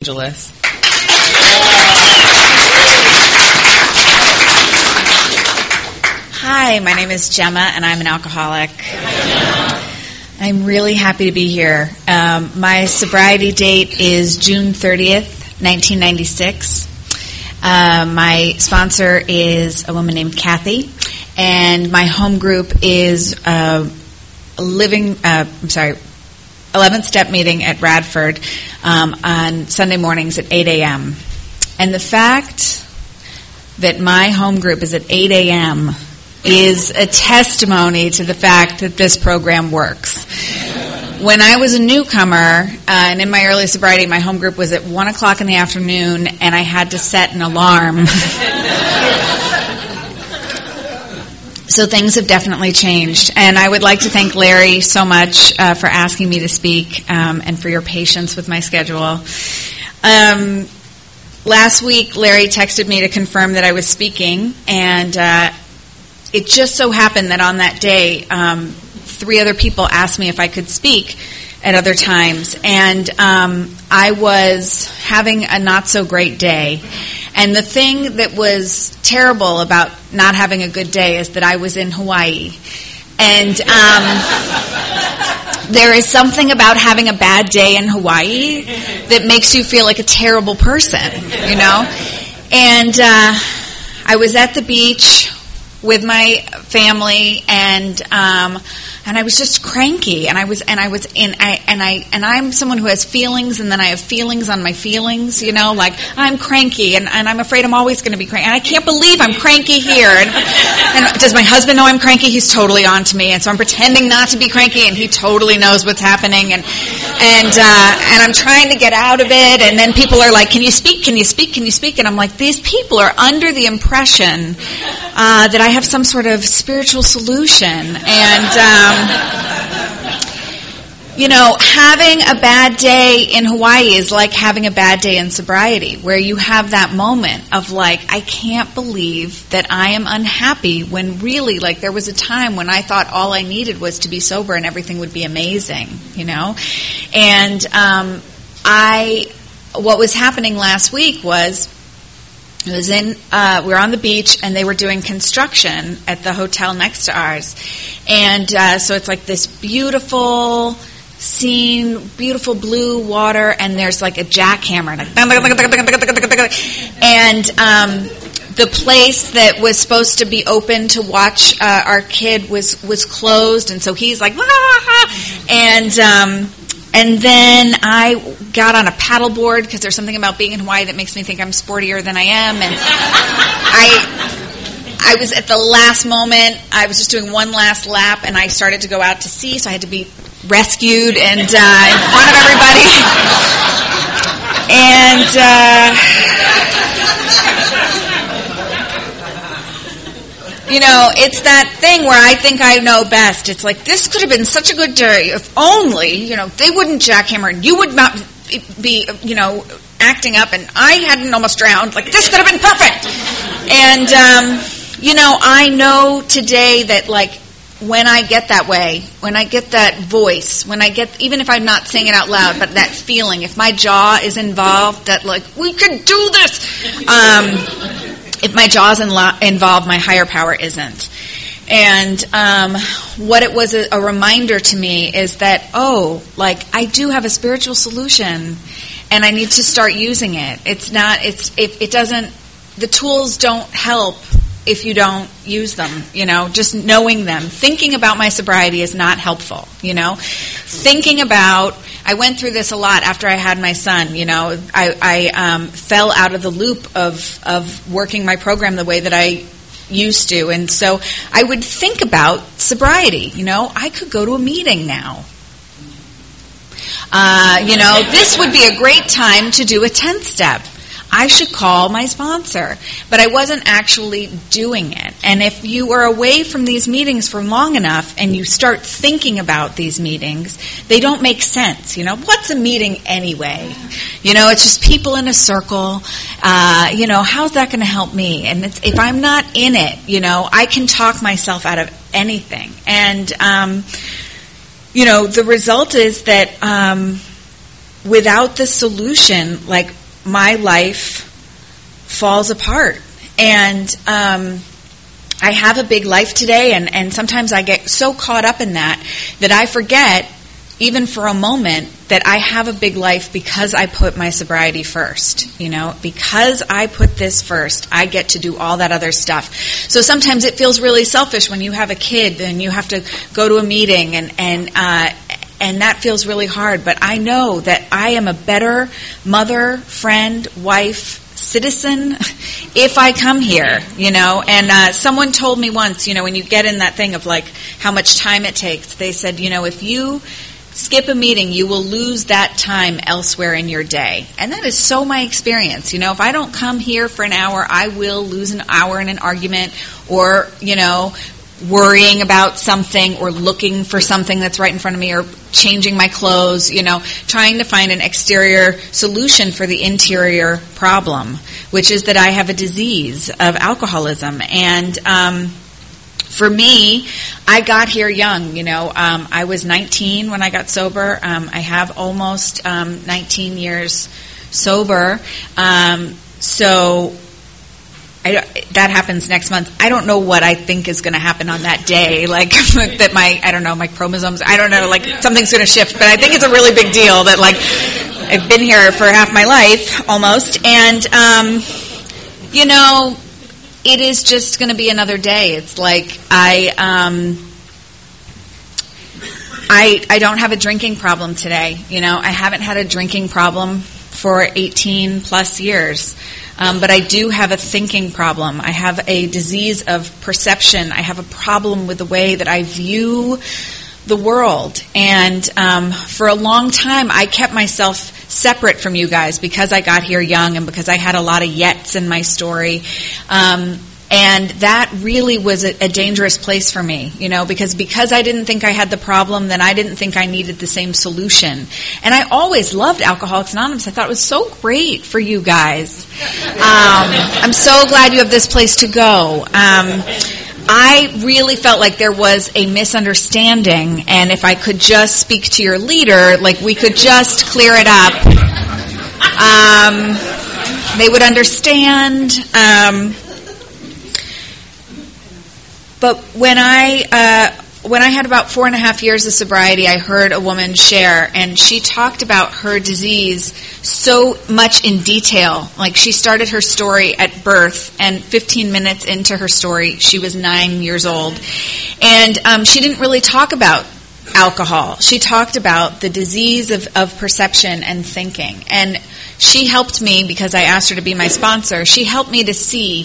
Angeles. Hi, my name is Gemma, and I'm an alcoholic. I'm really happy to be here. My sobriety date is June 30th, 1996. My sponsor is a woman named Kathy, and my home group is 11th Step meeting at Radford on Sunday mornings at 8 a.m. And the fact that my home group is at 8 a.m. is a testimony to the fact that this program works. When I was a newcomer, and in my early sobriety, my home group was at 1 o'clock in the afternoon, and I had to set an alarm. So things have definitely changed. And I would like to thank Larry so much for asking me to speak and for your patience with my schedule. Last week, Larry texted me to confirm that I was speaking, and it just so happened that on that day, 3 other people asked me if I could speak at other times, and I was having a not-so-great day. And the thing that was terrible about not having a good day is that I was in Hawaii. And there is something about having a bad day in Hawaii that makes you feel like a terrible person, you know? And I was at the beach with my family, and I was just cranky, and I'm someone who has feelings, and then I have feelings on my feelings, you know, like I'm cranky, and I'm afraid I'm always going to be cranky, and I can't believe I'm cranky here, and does my husband know I'm cranky? He's totally on to me, and so I'm pretending not to be cranky, and he totally knows what's happening, and I'm trying to get out of it, and then people are like, can you speak, and I'm like, these people are under the impression that I have some sort of spiritual solution, and you know, having a bad day in Hawaii is like having a bad day in sobriety, where you have that moment of like, I can't believe that I am unhappy, when really, like, there was a time when I thought all I needed was to be sober and everything would be amazing, you know? And what was happening last week was, we were on the beach, and they were doing construction at the hotel next to ours. And so it's like this beautiful scene, beautiful blue water, and there's like a jackhammer. And the place that was supposed to be open to watch our kid was closed, and so he's like, and then I got on a paddleboard, because there's something about being in Hawaii that makes me think I'm sportier than I am. And I was at the last moment, I was just doing one last lap, and I started to go out to sea, so I had to be rescued and in front of everybody. And you know, it's that thing where I think I know best. It's like, this could have been such a good day if only, you know, they wouldn't jackhammer, and you would not be, you know, acting up, and I hadn't almost drowned. Like, this could have been perfect. And, you know, I know today that, like, when I get that way, when I get that voice, when I get, even if I'm not saying it out loud, but that feeling, if my jaw is involved, that, like, we can do this, if my jaw's involved, my higher power isn't. And what it was a reminder to me is that, oh, like, I do have a spiritual solution, and I need to start using it. It's not, it doesn't, the tools don't help if you don't use them, you know, just knowing them. Thinking about my sobriety is not helpful, you know. I went through this a lot after I had my son, you know. I fell out of the loop of working my program the way that I used to. And so I would think about sobriety, you know. I could go to a meeting now. You know, this would be a great time to do a 10th step. I should call my sponsor. But I wasn't actually doing it. And if you are away from these meetings for long enough and you start thinking about these meetings, they don't make sense. You know, what's a meeting anyway? You know, it's just people in a circle. You know, how's that going to help me? And if I'm not in it, you know, I can talk myself out of anything. And, you know, the result is that without the solution, like, my life falls apart. And I have a big life today, and sometimes I get so caught up in that I forget, even for a moment, that I have a big life because I put my sobriety first. Because I put this first, I get to do all that other stuff. So sometimes it feels really selfish when you have a kid and you have to go to a meeting, and that feels really hard. But I know that I am a better mother, friend, wife, citizen if I come here, and someone told me once, when you get in that thing of like how much time it takes, they said, if you skip a meeting, you will lose that time elsewhere in your day. And that is so my experience. If I don't come here for an hour, I will lose an hour in an argument, or, worrying about something, or looking for something that's right in front of me, or changing my clothes, trying to find an exterior solution for the interior problem, which is that I have a disease of alcoholism. And for me, I got here young. I was 19 when I got sober. I have almost 19 years sober. So that happens next month. I don't know what I think is going to happen on that day, like that my chromosomes, something's going to shift, but I think it's a really big deal that I've been here for half my life almost, and it is just going to be another day. It's like I don't have a drinking problem today. I haven't had a drinking problem for 18 plus years. But I do have a thinking problem. I have a disease of perception. I have a problem with the way that I view the world. And for a long time, I kept myself separate from you guys because I got here young and because I had a lot of yets in my story. And that really was a dangerous place for me, because I didn't think I had the problem, then I didn't think I needed the same solution. And I always loved Alcoholics Anonymous. I thought it was so great for you guys. I'm so glad you have this place to go. I really felt like there was a misunderstanding, and if I could just speak to your leader, we could just clear it up. They would understand. But when I had about 4.5 years of sobriety, I heard a woman share, and she talked about her disease so much in detail. She started her story at birth, and 15 minutes into her story, she was 9 years old. And she didn't really talk about alcohol. She talked about the disease of perception and thinking. And she helped me, because I asked her to be my sponsor, she helped me to see,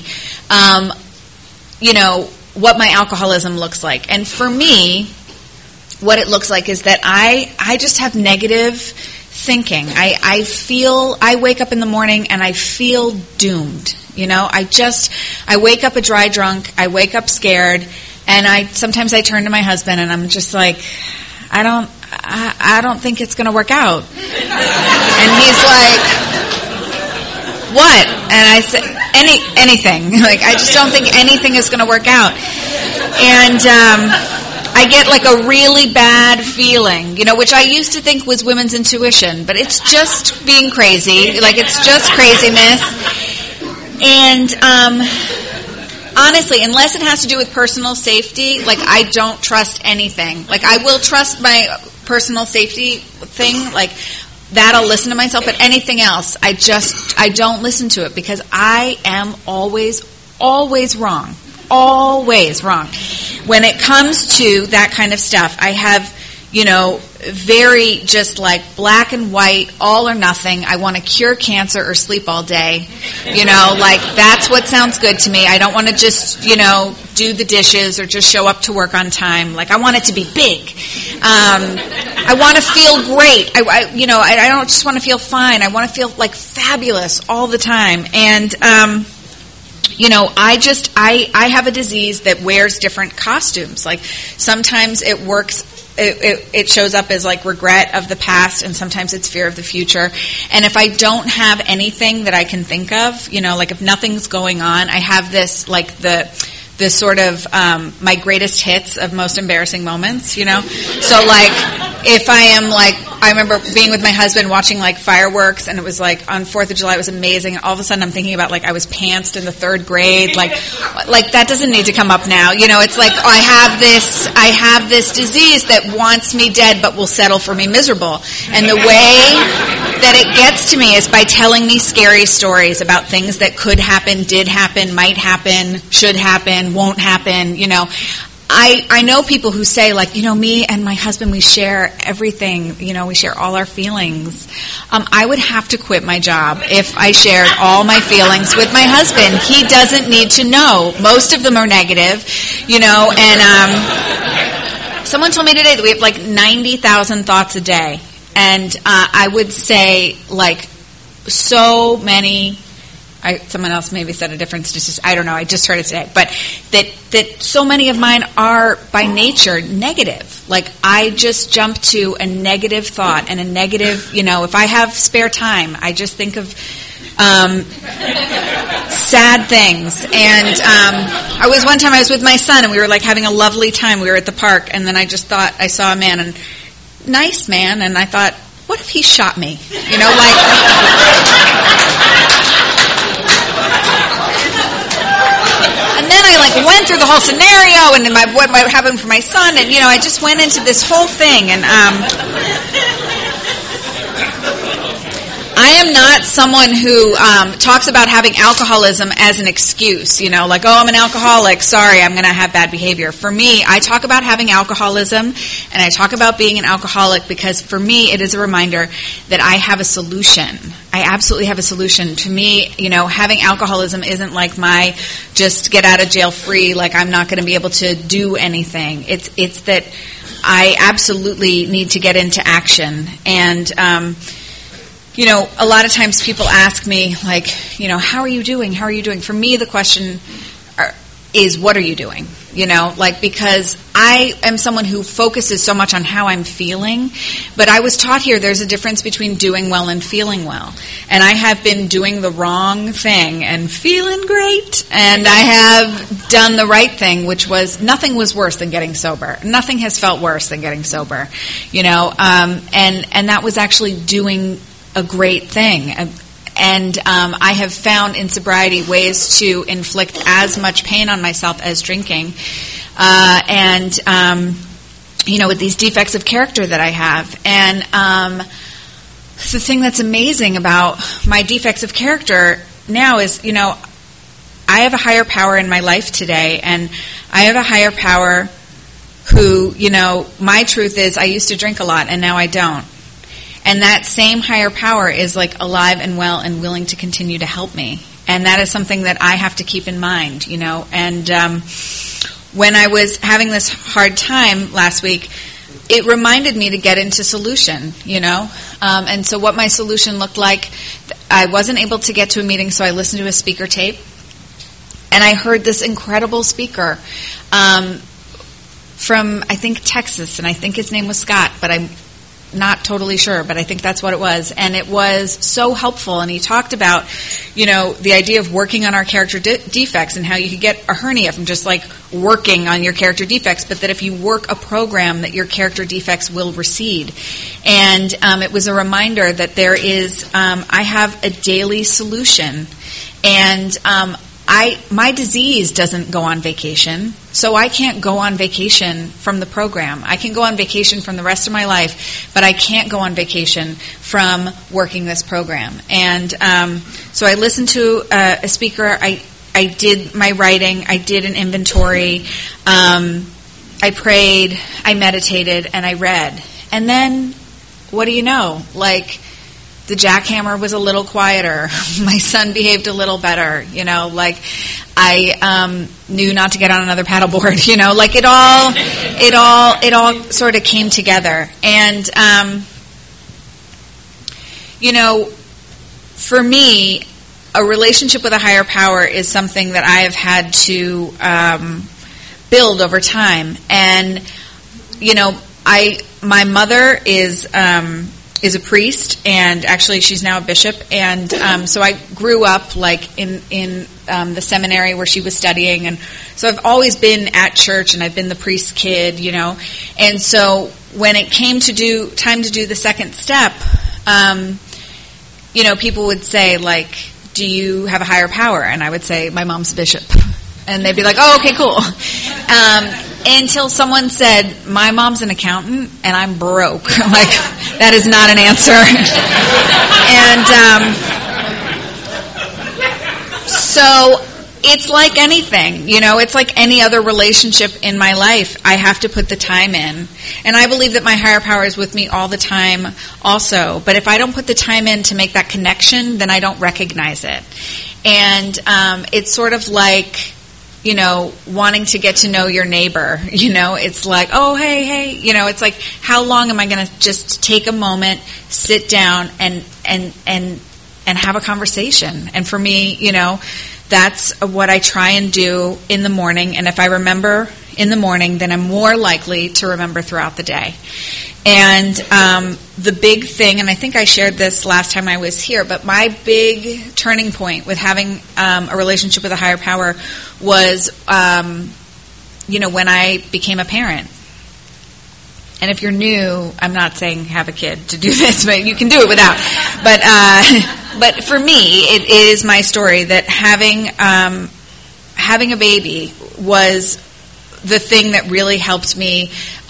what my alcoholism looks like. And for me, what it looks like is that I just have negative thinking. I wake up in the morning and I feel doomed. I wake up a dry drunk, I wake up scared, and sometimes I turn to my husband and I'm just like, I don't think it's going to work out. And he's like, what? And I said, anything. I just don't think anything is going to work out. And I get a really bad feeling, which I used to think was women's intuition, but it's just being crazy. It's just craziness. And honestly, unless it has to do with personal safety, I don't trust anything. I will trust my personal safety thing, that I'll listen to myself, but anything else, I don't listen to it, because I am always wrong. Always wrong. When it comes to that kind of stuff, I have, very just black and white, all or nothing. I want to cure cancer or sleep all day. That's what sounds good to me. I don't want to just, do the dishes or just show up to work on time. I want it to be big. I want to feel great. I don't just want to feel fine. I want to feel fabulous all the time. And, I have a disease that wears different costumes. Sometimes it works, it shows up as regret of the past, and sometimes it's fear of the future. And if I don't have anything that I can think of, if nothing's going on, I have this, the sort of my greatest hits of most embarrassing moments, So if I am I remember being with my husband watching like fireworks, and it was like on 4th of July, it was amazing. And all of a sudden I'm thinking about like I was pantsed in the 3rd grade. Like that doesn't need to come up now. You know, it's like I have this disease that wants me dead but will settle for me miserable. And the way that it gets to me is by telling me scary stories about things that could happen, did happen, might happen, should happen, won't happen, you know. I know people who say, like, you know, me and my husband, we share everything, you know, we share all our feelings. I would have to quit my job if I shared all my feelings with my husband. He doesn't need to know. Most of them are negative, you know, and someone told me today that we have like 90,000 thoughts a day. And I would say, like, so many... someone else maybe said a different statistic. I don't know. I just heard it today. But that so many of mine are by nature negative. Like I just jump to a negative thought and a negative, you know, if I have spare time, I just think of sad things. And one time I was with my son and we were like having a lovely time. We were at the park and then I just thought I saw a man, and nice man, and I thought, what if he shot me? You know, like... And then I like went through the whole scenario and what might happen for my son, and you know, I just went into this whole thing, and I am not someone who talks about having alcoholism as an excuse, you know, like, oh, I'm an alcoholic, sorry, I'm going to have bad behavior. For me, I talk about having alcoholism, and I talk about being an alcoholic because for me, it is a reminder that I have a solution. I absolutely have a solution. To me, you know, having alcoholism isn't like my just get out of jail free, like I'm not going to be able to do anything. It's that I absolutely need to get into action. And, you know, a lot of times people ask me, like, you know, how are you doing? How are you doing? For me, the question is, what are you doing? You know, like, because I am someone who focuses so much on how I'm feeling, but I was taught here there's a difference between doing well and feeling well. And I have been doing the wrong thing and feeling great, and I have done the right thing, which was nothing was worse than getting sober. Nothing has felt worse than getting sober, you know, and that was actually doing a great thing. And I have found in sobriety ways to inflict as much pain on myself as drinking. You know, with these defects of character that I have. And the thing that's amazing about my defects of character now is, you know, I have a higher power in my life today, and I have a higher power who, you know, my truth is I used to drink a lot and now I don't. And that same higher power is like alive and well and willing to continue to help me. And that is something that I have to keep in mind, you know. And when I was having this hard time last week, it reminded me to get into solution, you know. And so what my solution looked like, I wasn't able to get to a meeting, so I listened to a speaker tape. And I heard this incredible speaker from, I think, Texas, and I think his name was Scott, but I'm not totally sure, but I think that's what it was. And it was so helpful. And he talked about, you know, the idea of working on our character defects and how you could get a hernia from just like working on your character defects, but that if you work a program that your character defects will recede. And it was a reminder that there is, I have a daily solution. And my disease doesn't go on vacation, so I can't go on vacation from the program. I can go on vacation from the rest of my life, but I can't go on vacation from working this program. And so I listened to a speaker. I did my writing. I did an inventory. I prayed. I meditated, and I read. And then, what do you know? Like, the jackhammer was a little quieter. My son behaved a little better, you know, like I knew not to get on another paddleboard, you know, like it all sort of came together. And, you know, for me, a relationship with a higher power is something that I have had to build over time. And, you know, my mother is a priest, and actually she's now a bishop, and so I grew up like in the seminary where she was studying, and so I've always been at church, and I've been the priest's kid, you know. And so when it came to time to do the second step, people would say, like, do you have a higher power? And I would say, my mom's a bishop. And they'd be like, oh, okay, cool. Until someone said, my mom's an accountant and I'm broke. Like, that is not an answer. And so it's like anything, it's like any other relationship in my life. I have to put the time in. And I believe that my higher power is with me all the time also. But if I don't put the time in to make that connection, then I don't recognize it. And it's sort of like, wanting to get to know your neighbor. It's like, oh, hey, it's like, how long am I going to just take a moment, sit down, and have a conversation? And for me, that's what I try and do in the morning. And if I remember in the morning, then I'm more likely to remember throughout the day. And the big thing, and I think I shared this last time I was here, but my big turning point with having a relationship with a higher power was, when I became a parent. And if you're new, I'm not saying have a kid to do this, but you can do it without. But for me, it is my story that having a baby was the thing that really helped me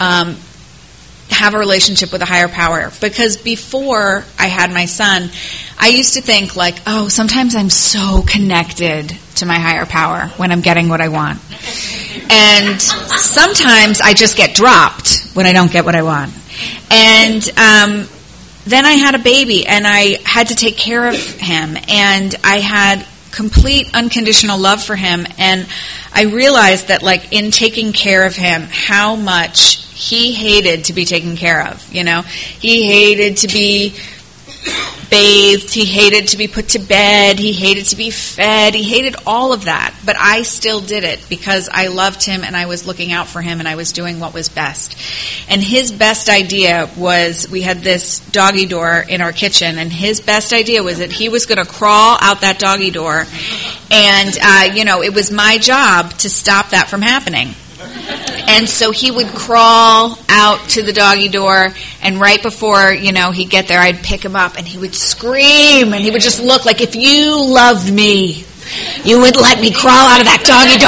have a relationship with a higher power. Because before I had my son, I used to think like, oh, sometimes I'm so connected to my higher power when I'm getting what I want. And sometimes I just get dropped when I don't get what I want. And then I had a baby, and I had to take care of him, and I had complete unconditional love for him. And I realized that, like, in taking care of him, how much he hated to be taken care of. He hated to be bathed, he hated to be put to bed, he hated to be fed, he hated all of that. But I still did it because I loved him and I was looking out for him and I was doing what was best. And his best idea was, we had this doggy door in our kitchen, and his best idea was that he was going to crawl out that doggy door, and it was my job to stop that from happening. And so he would crawl out to the doggy door, and right before, he'd get there, I'd pick him up, and he would scream, and he would just look like, if you loved me, you would let me crawl out of that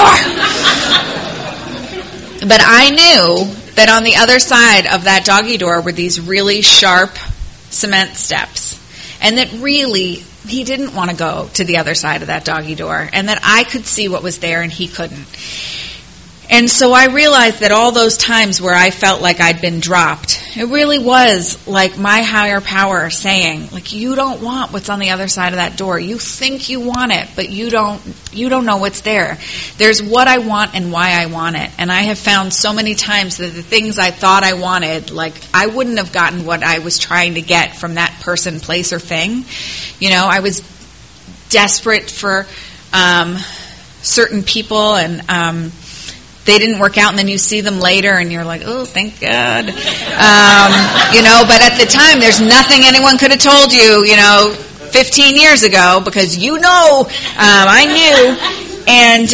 doggy door. But I knew that on the other side of that doggy door were these really sharp cement steps, and that really he didn't want to go to the other side of that doggy door, and that I could see what was there and he couldn't. And so I realized that all those times where I felt like I'd been dropped, it really was like my higher power saying, like, you don't want what's on the other side of that door. You think you want it, but you don't know what's there. There's what I want and why I want it. And I have found so many times that the things I thought I wanted, like, I wouldn't have gotten what I was trying to get from that person, place, or thing. I was desperate for certain people, and they didn't work out, and then you see them later and you're like, oh, thank God. But at the time, there's nothing anyone could have told you, 15 years ago, because I knew. And,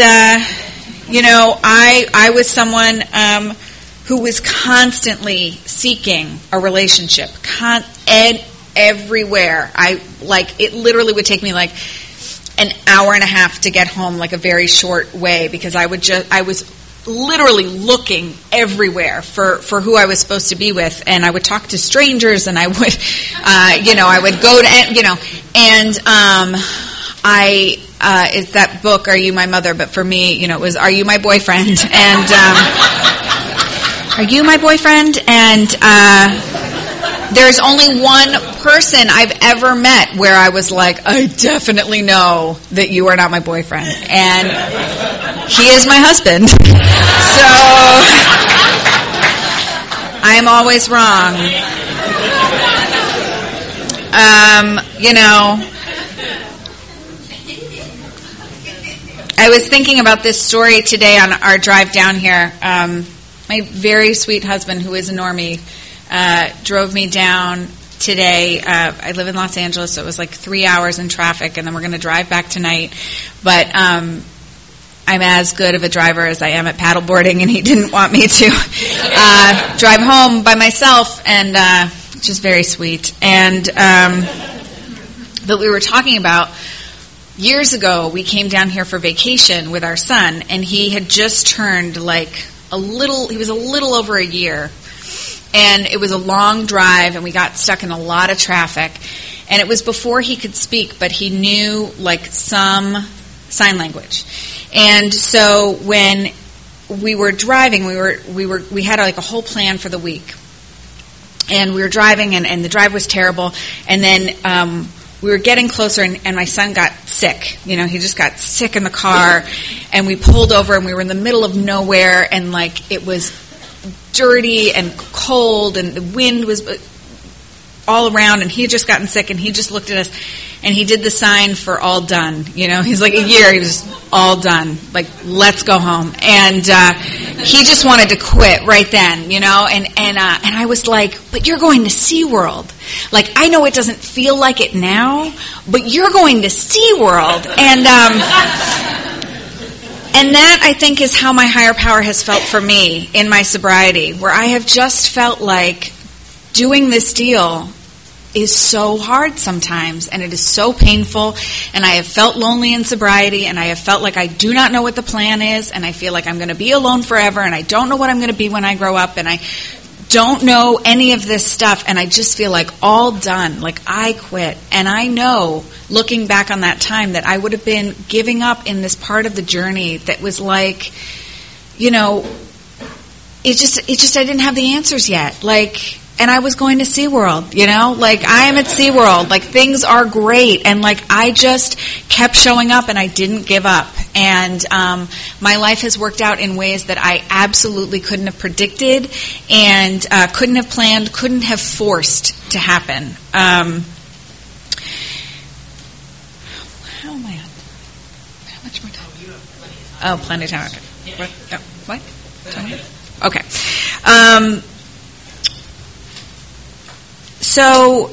I was someone who was constantly seeking a relationship, everywhere. It literally would take me like an hour and a half to get home, like a very short way, because I was literally looking everywhere for who I was supposed to be with, and I would talk to strangers, and I would, I would go to, and it's that book, Are You My Mother? But for me, it was Are You My Boyfriend? And Are You My Boyfriend? And there's only one person I've ever met where I was like, I definitely know that you are not my boyfriend. And he is my husband. So I am always wrong. I was thinking about this story today on our drive down here. My very sweet husband, who is a normie, drove me down today. I live in Los Angeles, so it was like 3 hours in traffic, and then we're going to drive back tonight. But I'm as good of a driver as I am at paddleboarding, and he didn't want me to drive home by myself, and which is very sweet. And but we were talking about years ago, we came down here for vacation with our son, and he had just turned he was a little over a year, and it was a long drive, and we got stuck in a lot of traffic, and it was before he could speak, but he knew some sign language. And so when we were driving, we had a whole plan for the week, and we were driving, and the drive was terrible, and then we were getting closer, and my son got sick. He just got sick in the car, and we pulled over, and we were in the middle of nowhere, and it was dirty and cold, and the wind was all around, and he had just gotten sick, and he just looked at us, and he did the sign for all done. He's like a year, he was all done, let's go home. And he just wanted to quit right then, and I was like, but you're going to SeaWorld. I know it doesn't feel like it now, but you're going to SeaWorld. And that, I think, is how my higher power has felt for me in my sobriety, where I have just felt like doing this deal is so hard sometimes, and it is so painful, and I have felt lonely in sobriety, and I have felt like I do not know what the plan is, and I feel like I'm going to be alone forever, and I don't know what I'm going to be when I grow up, and I don't know any of this stuff, and I just feel all done, I quit. And I know, looking back on that time, that I would have been giving up in this part of the journey that was it just I didn't have the answers yet. And I was going to SeaWorld, I am at SeaWorld, things are great, and I just kept showing up, and I didn't give up, and my life has worked out in ways that I absolutely couldn't have predicted, and couldn't have planned, couldn't have forced to happen. How am I on? How much more time? Oh, plenty of time. Okay. What? 20 minutes? Okay. So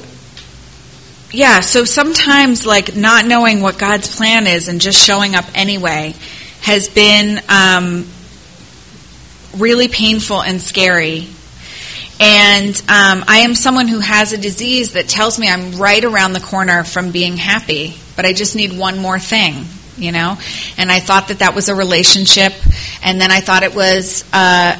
sometimes not knowing what God's plan is and just showing up anyway has been really painful and scary. And I am someone who has a disease that tells me I'm right around the corner from being happy, but I just need one more thing, And I thought that was a relationship, and then I thought it was a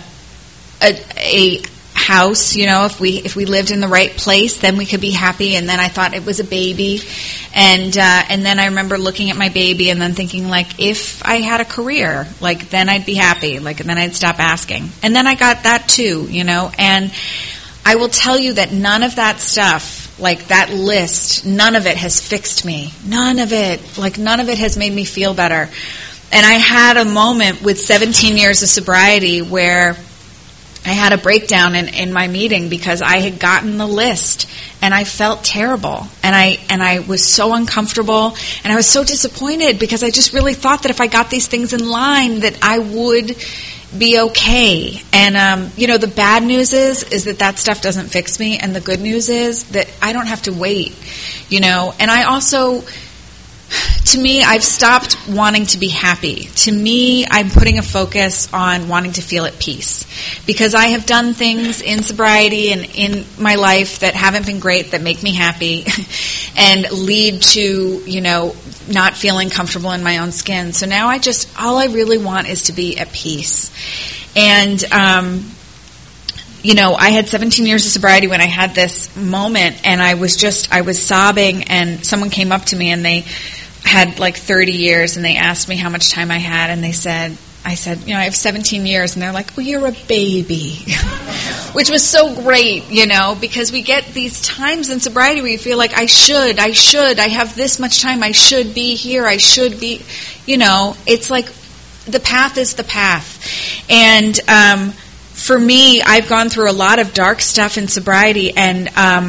house, if we lived in the right place, then we could be happy. And then I thought it was a baby, and then I remember looking at my baby and then thinking, if I had a career, then I'd be happy, and then I'd stop asking. And then I got that too, and I will tell you that none of that stuff, that list, none of it has fixed me. None of it has made me feel better. And I had a moment with 17 years of sobriety where I had a breakdown in my meeting because I had gotten the list, and I felt terrible, and I was so uncomfortable, and I was so disappointed because I just really thought that if I got these things in line that I would be okay. And the bad news is that stuff doesn't fix me, and the good news is that I don't have to wait. And I also, to me, I've stopped wanting to be happy. To me, I'm putting a focus on wanting to feel at peace. Because I have done things in sobriety and in my life that haven't been great, that make me happy, and lead to, not feeling comfortable in my own skin. So now all I really want is to be at peace. And, I had 17 years of sobriety when I had this moment, and I was sobbing, and someone came up to me, and they had 30 years, and they asked me how much time I had, and I said, I have 17 years, and they're like, well, you're a baby, which was so great, because we get these times in sobriety where you feel like I have this much time, I should be here, I should be, it's the path is the path. And for me, I've gone through a lot of dark stuff in sobriety, and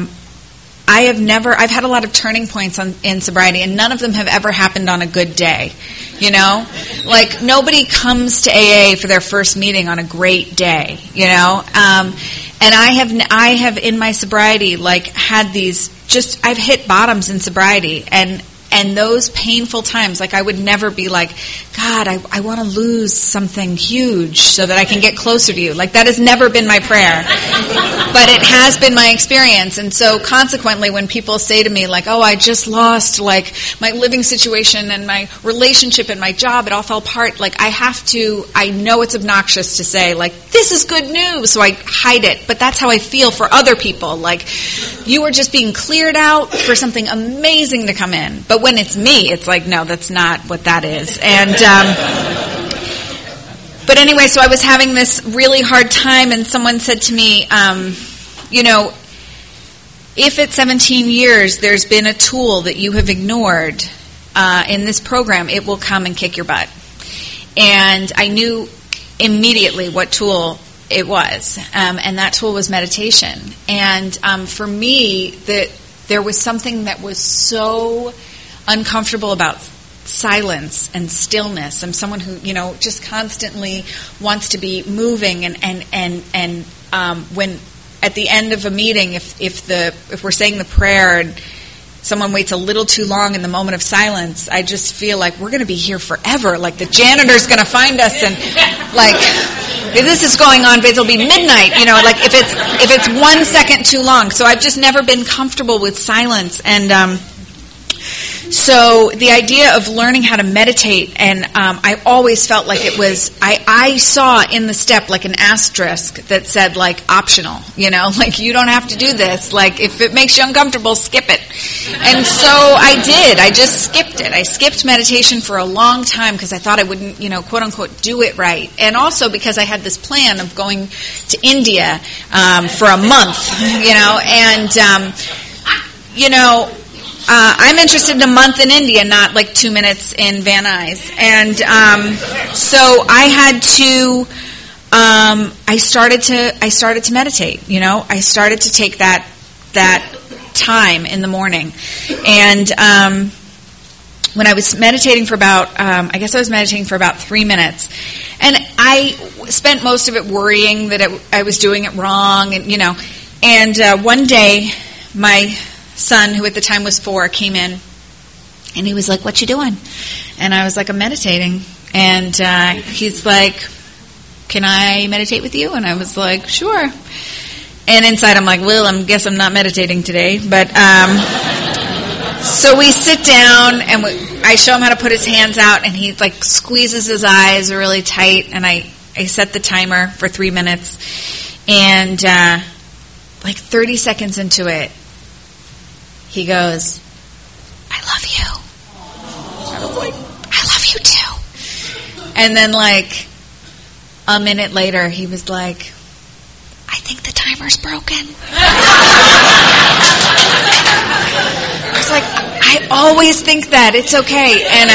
I've had a lot of turning points in sobriety, and none of them have ever happened on a good day, nobody comes to AA for their first meeting on a great day, and I have in my sobriety, had these I've hit bottoms in sobriety, and And those painful times, like I would never be like, God, I want to lose something huge so that I can get closer to you. Like that has never been my prayer. But it has been my experience. And so consequently, when people say to me like, oh, I just lost like my living situation and my relationship and my job, it all fell apart. Like I know it's obnoxious to say like, this is good news. So I hide it. But that's how I feel for other people. Like you are just being cleared out for something amazing to come in. But when it's me, it's like, no, that's not what that is. And, but anyway, so I was having this really hard time, and someone said to me, if at 17 years there's been a tool that you have ignored in this program, it will come and kick your butt. And I knew immediately what tool it was, and that tool was meditation. And for me, there was something that was so uncomfortable about silence and stillness. I'm someone who, just constantly wants to be moving, and when at the end of a meeting, if we're saying the prayer and someone waits a little too long in the moment of silence, I just feel like we're going to be here forever. Like the janitor's going to find us, and like if this is going on, it'll be midnight. Like if it's 1 second too long. So I've just never been comfortable with silence, and so the idea of learning how to meditate, and I always felt like it was, I saw in the step like an asterisk that said like optional, like you don't have to do this. Like if it makes you uncomfortable, skip it. And so I did. I just skipped it. I skipped meditation for a long time because I thought I wouldn't, quote unquote, do it right. And also because I had this plan of going to India for a month, I'm interested in a month in India, not like 2 minutes in Van Nuys. And so I had to. I started to meditate. I started to take that time in the morning, and when I was meditating for about, I guess I was meditating for about 3 minutes, and I spent most of it worrying that I was doing it wrong, and one day my son, who at the time was 4, came in, and he was like, "What you doing?" And I was like, "I'm meditating." And he's like, "Can I meditate with you?" And I was like, "Sure." And inside I'm like, "Well, I guess I'm not meditating today." But so we sit down, and I show him how to put his hands out, and he like squeezes his eyes really tight, and I set the timer for 3 minutes, and like 30 seconds into it, he goes, "I love you." I was like, "I love you too." And then like a minute later, he was like, "I think the timer's broken." I was like, "I always think that. It's okay." And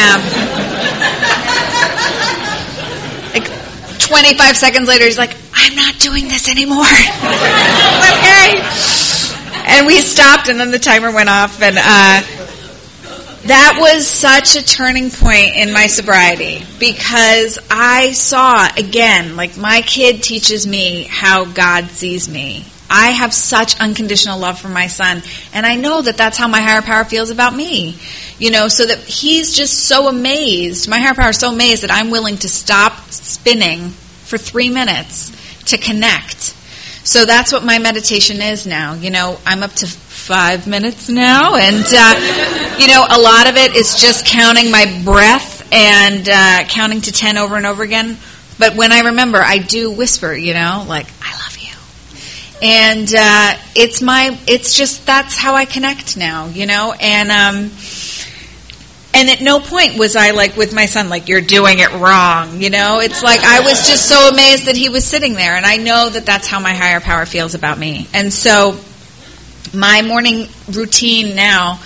like 25 seconds later, he's like, "I'm not doing this anymore." Okay. And we stopped, and then the timer went off, and that was such a turning point in my sobriety, because I saw, again, like my kid teaches me how God sees me. I have such unconditional love for my son, and I know that that's how my higher power feels about me, so that he's just so amazed. My higher power is so amazed that I'm willing to stop spinning for 3 minutes to connect. So that's what my meditation is now. I'm up to 5 minutes now, and a lot of it is just counting my breath and counting to 10 over and over again. But when I remember, I do whisper, like, "I love you." And it's just, that's how I connect now, and at no point was I like with my son, like, "You're doing it wrong," It's like I was just so amazed that he was sitting there, and I know that that's how my higher power feels about me. And so my morning routine now,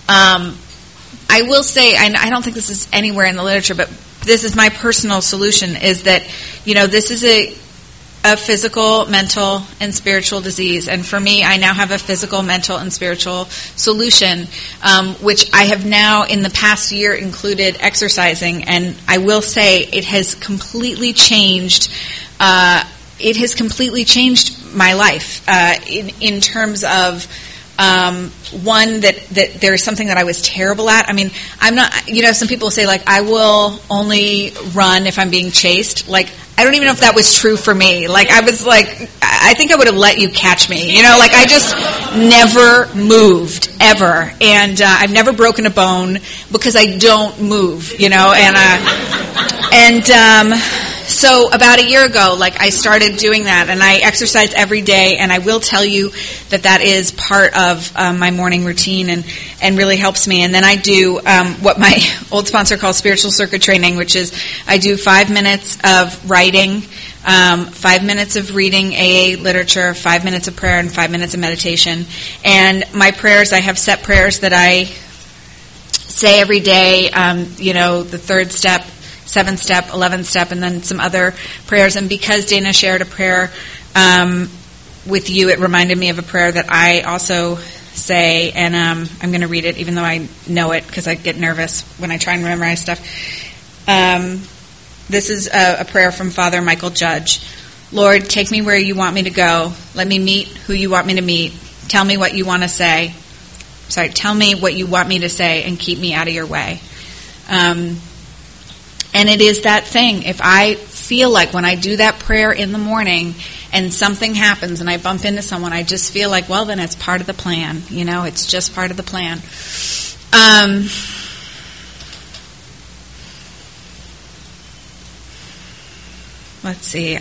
I will say, I don't think this is anywhere in the literature, but this is my personal solution, is that, this is a physical, mental, and spiritual disease. And for me, I now have a physical, mental, and spiritual solution, which I have now, in the past year, included exercising. And I will say it has completely changed. It has completely changed my life in terms of One that there's something that I was terrible at. I mean, I'm not, some people say, like, I will only run if I'm being chased. Like, I don't even know if that was true for me. Like, I was like, I think I would have let you catch me. Like, I just never moved, ever. And I've never broken a bone because I don't move, So about a year ago, like, I started doing that, and I exercise every day, and I will tell you that is part of my morning routine and really helps me. And then I do what my old sponsor calls spiritual circuit training, which is I do 5 minutes of writing, 5 minutes of reading AA literature, 5 minutes of prayer, and 5 minutes of meditation. And my prayers, I have set prayers that I say every day, the third step, 7th step, 11th step, and then some other prayers. And because Dana shared a prayer with you, it reminded me of a prayer that I also say, and I'm going to read it even though I know it because I get nervous when I try and memorize stuff. This is a prayer from Father Michael Judge. Lord, take me where you want me to go. Let me meet who you want me to meet. Tell me what you want to say. Tell me what you want me to say and keep me out of your way. And it is that thing. If I feel like when I do that prayer in the morning and something happens and I bump into someone, I just feel like, well, then it's part of the plan. It's just part of the plan. Let's see.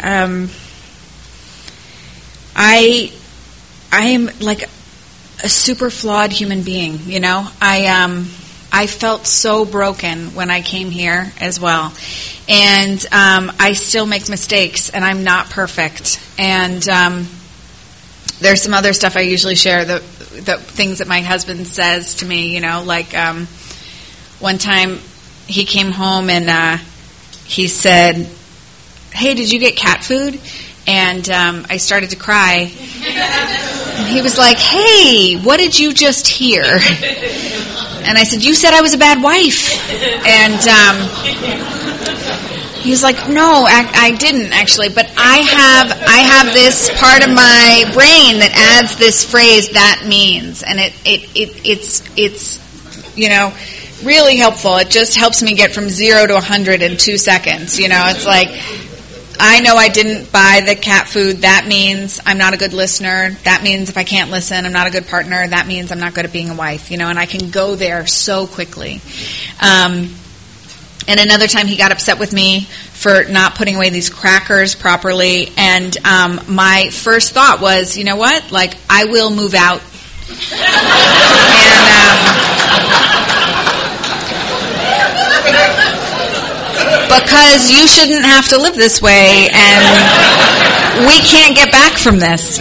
I am like a super flawed human being, I felt so broken when I came here as well. And I still make mistakes, and I'm not perfect. And there's some other stuff I usually share, the things that my husband says to me, like one time he came home and he said, hey, did you get cat food? And I started to cry. He was like, hey, what did you just hear? And I said, you said I was a bad wife. And he was like, no, I didn't actually. But I have this part of my brain that adds this phrase, that means. And it's really helpful. It just helps me get from 0 to 100 in 2 seconds. It's like, I know I didn't buy the cat food. That means I'm not a good listener. That means if I can't listen, I'm not a good partner. That means I'm not good at being a wife, and I can go there so quickly. And another time he got upset with me for not putting away these crackers properly. And my first thought was, you know what? Like, I will move out. Because you shouldn't have to live this way, and we can't get back from this, We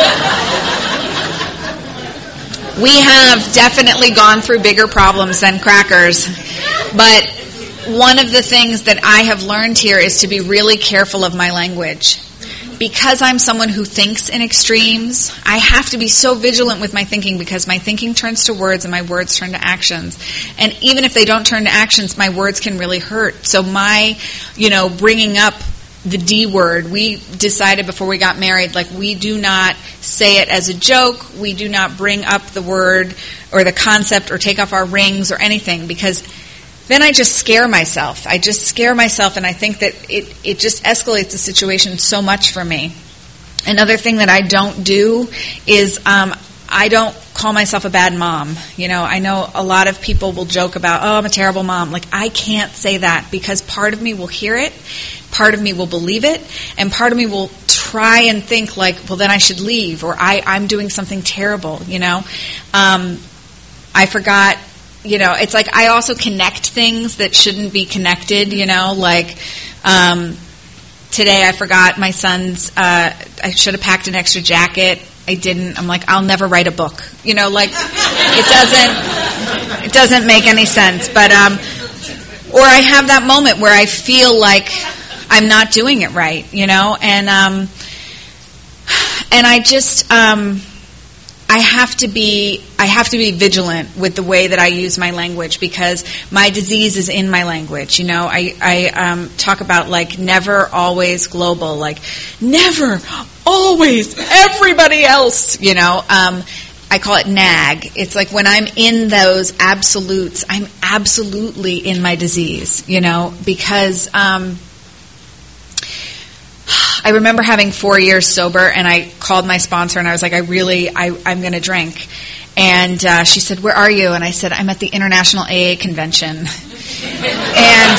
have definitely gone through bigger problems than crackers, but one of the things that I have learned here is to be really careful of my language. Because I'm someone who thinks in extremes, I have to be so vigilant with my thinking because my thinking turns to words and my words turn to actions. And even if they don't turn to actions, my words can really hurt. So my, bringing up the D word, we decided before we got married, like, we do not say it as a joke. We do not bring up the word or the concept or take off our rings or anything, because then I just scare myself. I just scare myself, and I think that it just escalates the situation so much for me. Another thing that I don't do is I don't call myself a bad mom. I know a lot of people will joke about, oh, I'm a terrible mom. Like, I can't say that, because part of me will hear it, part of me will believe it, and part of me will try and think like, well, then I should leave, or I'm doing something terrible, I forgot. It's like I also connect things that shouldn't be connected, like today I forgot my son's, I should have packed an extra jacket. I didn't. I'm like, I'll never write a book. Like it doesn't make any sense. But, or I have that moment where I feel like I'm not doing it right, and I just, I have to be vigilant with the way that I use my language, because my disease is in my language. I talk about, like, never, always, global, like never, always, everybody else. I I call it nag. It's like when I'm in those absolutes, I'm absolutely in my disease, because I remember having 4 years sober, and I called my sponsor, and I was like, I'm going to drink. And she said, "Where are you?" And I said, "I'm at the International AA Convention." And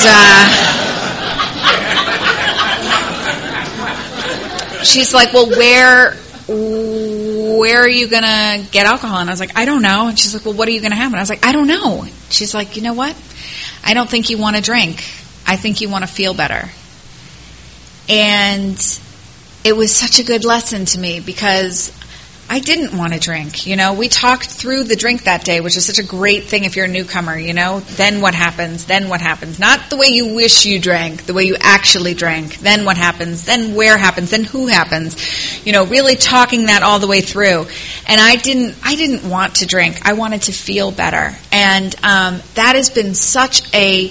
she's like, "Well, where are you going to get alcohol?" And I was like, "I don't know." And she's like, "Well, what are you going to have?" And I was like, "I don't know." She's like, "You know what? I don't think you want to drink. I think you want to feel better." And it was such a good lesson to me because I didn't want to drink. We talked through the drink that day, which is such a great thing if you're a newcomer, Then what happens? Then what happens? Not the way you wish you drank, the way you actually drank. Then what happens? Then where happens? Then who happens? Really talking that all the way through. And I didn't want to drink. I wanted to feel better. And that has been such a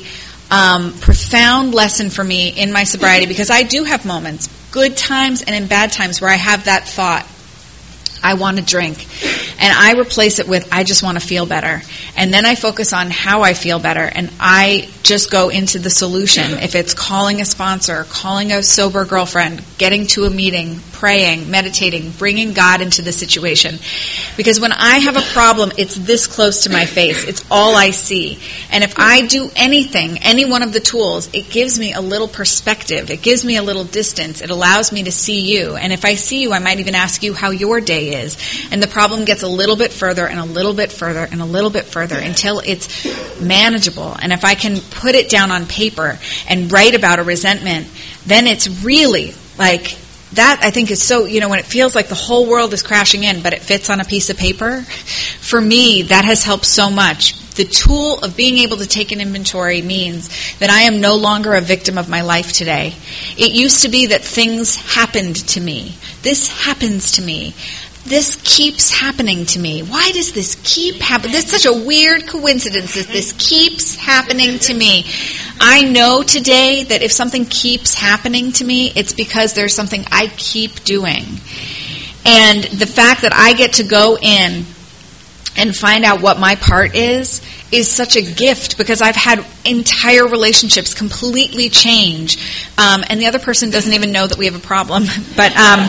profound lesson for me in my sobriety, because I do have moments, good times and in bad times, where I have that thought, I want to drink. And I replace it with, I just want to feel better. And then I focus on how I feel better, and I just go into the solution. If it's calling a sponsor, calling a sober girlfriend, getting to a meeting, praying, meditating, bringing God into the situation. Because when I have a problem, it's this close to my face. It's all I see. And if I do anything, any one of the tools, it gives me a little perspective. It gives me a little distance. It allows me to see you. And if I see you, I might even ask you how your day is. And the problem gets a little bit further and a little bit further and a little bit further until it's manageable. And if I can put it down on paper and write about a resentment, then it's really like that. I think is so, when it feels like the whole world is crashing in, but it fits on a piece of paper. For me, that has helped so much. The tool of being able to take an inventory means that I am no longer a victim of my life today. It used to be that things happened to me. This happens to me. This keeps happening to me. Why does this keep happening? This is such a weird coincidence that this keeps happening to me. I know today that if something keeps happening to me, it's because there's something I keep doing. And the fact that I get to go in and find out what my part is such a gift, because I've had entire relationships completely change. And the other person doesn't even know that we have a problem. But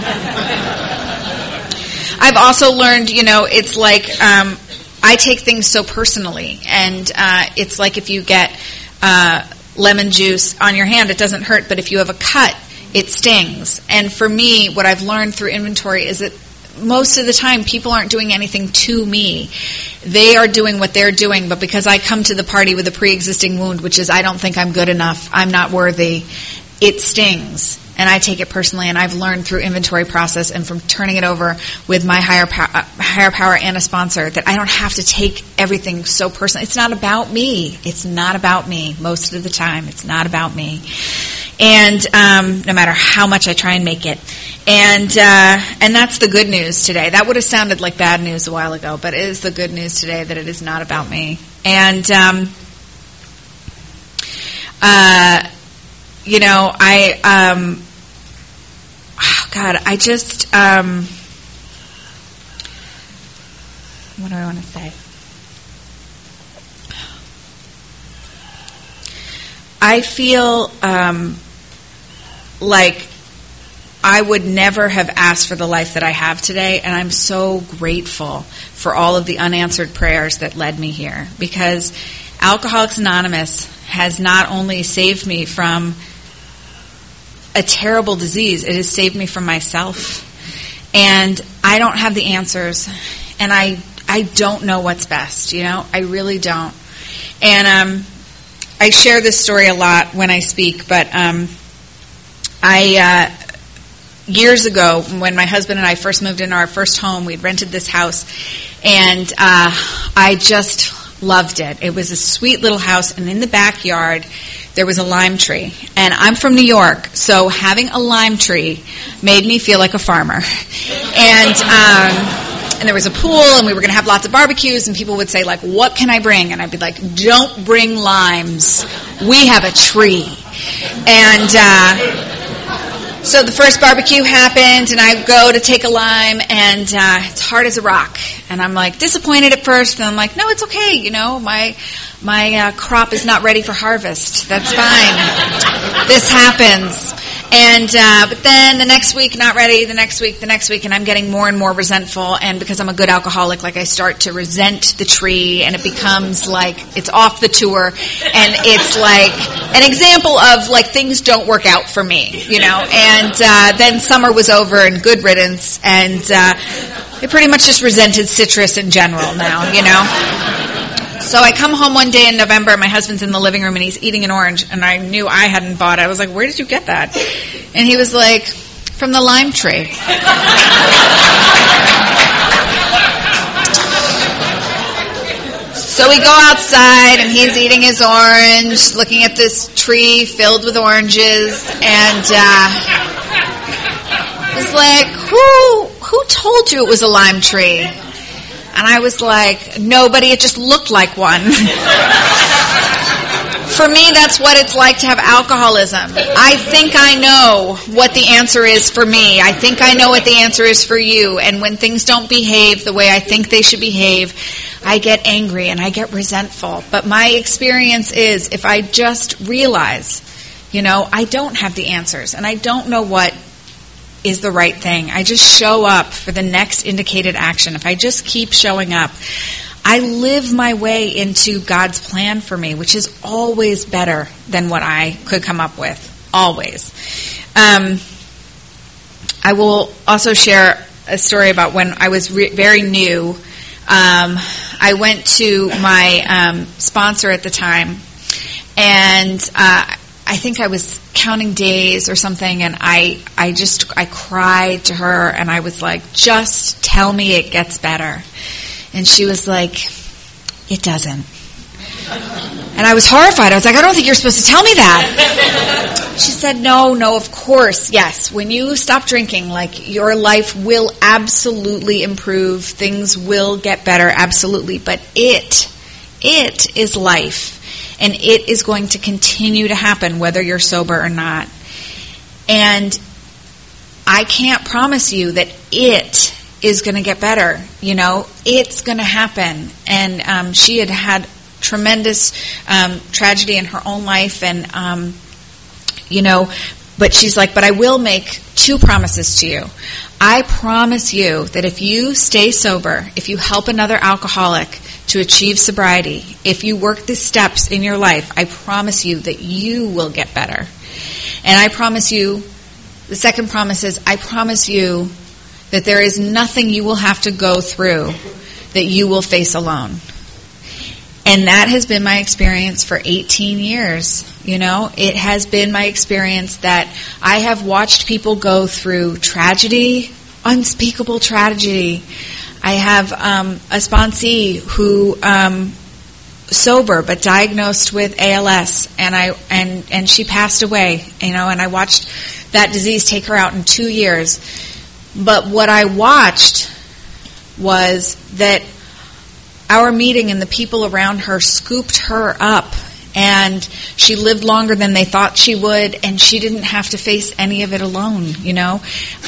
I've also learned, it's like I take things so personally. And it's like if you get lemon juice on your hand, it doesn't hurt. But if you have a cut, it stings. And for me, what I've learned through inventory is that most of the time people aren't doing anything to me. They are doing what they're doing. But because I come to the party with a pre-existing wound, which is I don't think I'm good enough, I'm not worthy, it stings. And I take it personally, and I've learned through inventory process and from turning it over with my higher power and a sponsor that I don't have to take everything so personally. It's not about me. It's not about me. Most of the time, it's not about me. And no matter how much I try and make it. And that's the good news today. That would have sounded like bad news a while ago, but it is the good news today that it is not about me. And what do I want to say? I feel like I would never have asked for the life that I have today, and I'm so grateful for all of the unanswered prayers that led me here, because Alcoholics Anonymous has not only saved me from a terrible disease, it has saved me from myself. And I don't have the answers, and I don't know what's best, I really don't. And I share this story a lot when I speak, but years ago, when my husband and I first moved into our first home, we'd rented this house, and I just loved it. It was a sweet little house, and in the backyard, there was a lime tree. And I'm from New York, so having a lime tree made me feel like a farmer. And there was a pool, and we were going to have lots of barbecues, and people would say, like, what can I bring? And I'd be like, don't bring limes. We have a tree. And So the first barbecue happened, and I go to take a lime, and it's hard as a rock. And I'm like disappointed at first, and I'm like, no, it's okay. You know, my crop is not ready for harvest. That's fine. This happens. And but then the next week, not ready. The next week, and I'm getting more and more resentful. And because I'm a good alcoholic, like I start to resent the tree, and it becomes like it's off the tour, and it's like an example of like things don't work out for me, you know. And then summer was over, and good riddance, and I pretty much just resented citrus in general now, you know. So I come home one day in November, and my husband's in the living room, and he's eating an orange, and I knew I hadn't bought it. I was like, where did you get that? And he was like, from the lime tree. So we go outside, and he's eating his orange, looking at this tree filled with oranges, and he's like, who told you it was a lime tree? And I was like, nobody, it just looked like one. For me, that's what it's like to have alcoholism. I think I know what the answer is for me. I think I know what the answer is for you. And when things don't behave the way I think they should behave, I get angry and I get resentful. But my experience is if I just realize, you know, I don't have the answers and I don't know what is the right thing. I just show up for the next indicated action. If I just keep showing up, I live my way into God's plan for me, which is always better than what I could come up with. Always. I will also share a story about when I was very new. I went to my sponsor at the time, and I think I was counting days or something, and I cried to her, and I was like, just tell me it gets better. And she was like, it doesn't. And I was horrified. I was like, I don't think you're supposed to tell me that. She said, no, of course, yes. When you stop drinking, like, your life will absolutely improve. Things will get better, absolutely. But it is life. And it is going to continue to happen whether you're sober or not. And I can't promise you that it is going to get better. You know, it's going to happen. And she had tremendous tragedy in her own life. And, you know, but she's like, but I will make 2 promises to you. I promise you that if you stay sober, if you help another alcoholic to achieve sobriety, if you work the steps in your life, I promise you that you will get better. And I promise you, the second promise is, I promise you that there is nothing you will have to go through that you will face alone. And that has been my experience for 18 years. You know, it has been my experience that I have watched people go through tragedy, unspeakable tragedy. I have a sponsee who sober but diagnosed with ALS, and she passed away. You know, and I watched that disease take her out in 2 years. But what I watched was that our meeting and the people around her scooped her up, and she lived longer than they thought she would, and she didn't have to face any of it alone, you know.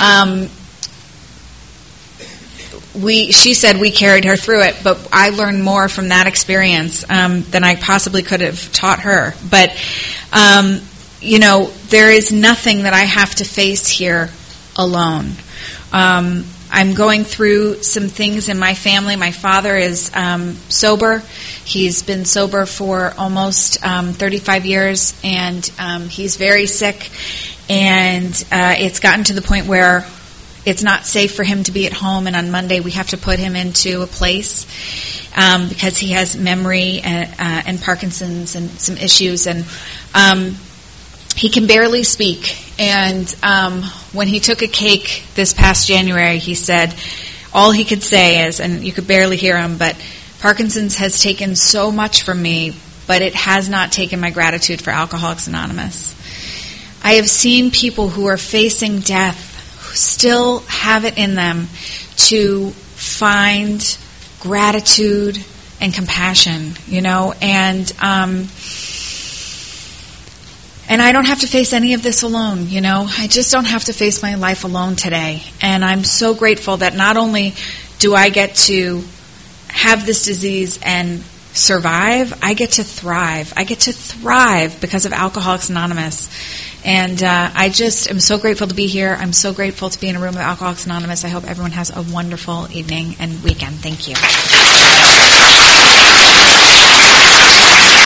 She said we carried her through it, but I learned more from that experience than I possibly could have taught her. But, you know, there is nothing that I have to face here alone. I'm going through some things in my family. My father is sober. He's been sober for almost 35 years, and he's very sick. And it's gotten to the point where it's not safe for him to be at home, and on Monday we have to put him into a place because he has memory and Parkinson's and some issues, and he can barely speak. And when he took a cake this past January, he said, all he could say is, and you could barely hear him, but Parkinson's has taken so much from me, but it has not taken my gratitude for Alcoholics Anonymous. I have seen people who are facing death who still have it in them to find gratitude and compassion, you know, and And I don't have to face any of this alone, you know. I just don't have to face my life alone today. And I'm so grateful that not only do I get to have this disease and survive, I get to thrive. I get to thrive because of Alcoholics Anonymous. And I just am so grateful to be here. I'm so grateful to be in a room with Alcoholics Anonymous. I hope everyone has a wonderful evening and weekend. Thank you.